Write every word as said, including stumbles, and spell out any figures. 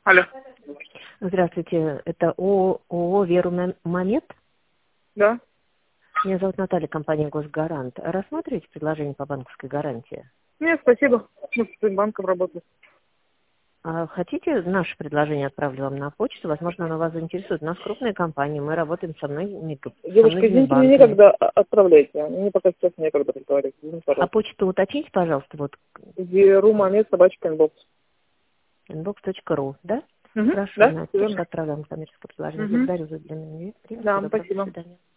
Алло. Здравствуйте, это ООО «Веру-Момет». Да. Меня зовут Наталья, компания «Госгарант». Рассматриваете предложение по банковской гарантии? Нет, спасибо. Мы с банком работаем. А хотите наше предложение отправлю вам на почту? Возможно, оно вас заинтересует. У нас крупная компания, мы работаем со многими, со Девушка, многими извините, мне банками. некогда а- отправляйте. Мне пока сейчас некогда разговаривать. Извините, А пожалуйста. почту уточните, пожалуйста, вот Веру Момет, собачка, инбокс. инбокс точка ру, да? Угу. Хорошо, Да? на Всё почту верно. отправляем коммерческое предложение. Угу. Благодарю за уделенное время. Да, Всего доброго, до спасибо. свидания.